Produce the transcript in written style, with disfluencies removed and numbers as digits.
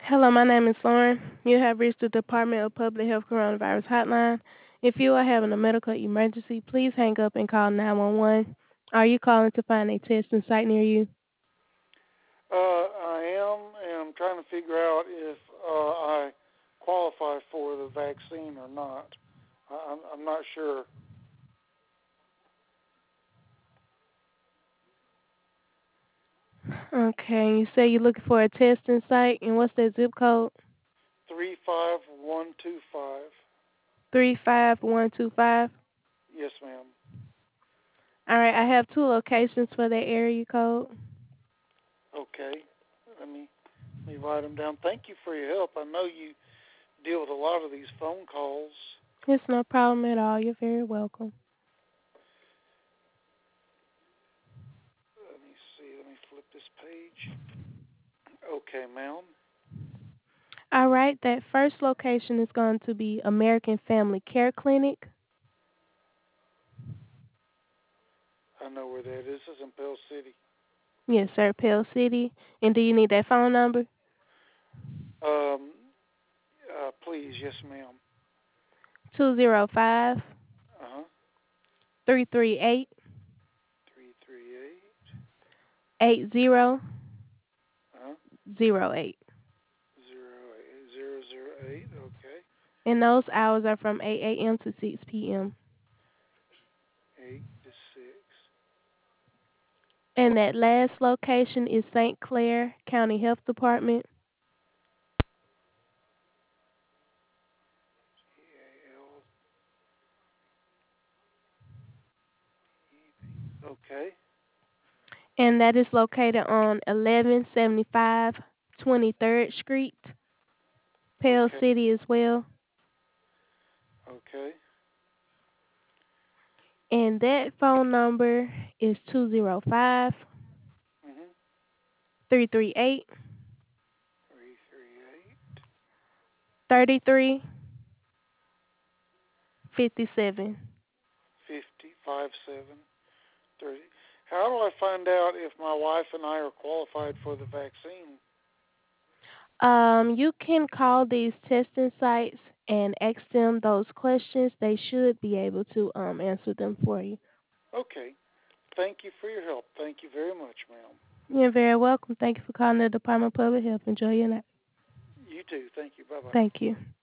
Hello, my name is Lauren. You have reached the Department of Public Health Coronavirus Hotline. If you are having a medical emergency, please hang up and call 911. Are you calling to find a testing site near you? I am, and I'm trying to figure out if I qualify for the vaccine or not. I'm not sure. Okay, you say you're looking for a testing site, and what's that zip code? 35125. 35125. Yes, ma'am. All right, I have two locations for that area code. Okay. Let me write them down. Thank you for your help. I know you deal with a lot of these phone calls. It's no problem at all. You're very welcome. Let me see. Let me flip this page. Okay, ma'am. All right, that first location is going to be American Family Care Clinic. I know where that is. It's in Pell City. Yes, sir, Pell City. And do you need that phone number? Um, please, yes, ma'am. 205 Uh-huh. 338 338. 8008. Uh-huh. 08008. Okay. And those hours are from 8 a.m. to 6 p.m. 8 to 6. And that last location is St. Clair County Health Department. GAL. Okay. And that is located on 1175 23rd Street, Pell Okay. City as well. Okay. And that phone number is 205 Mhm. 338 338 3357. 505730. How do I find out if my wife and I are qualified for the vaccine? You can call these testing sites and ask them those questions. They should be able to answer them for you. Okay. Thank you for your help. Thank you very much, ma'am. You're very welcome. Thank you for calling the Department of Public Health. Enjoy your night. You too. Thank you. Bye-bye. Thank you.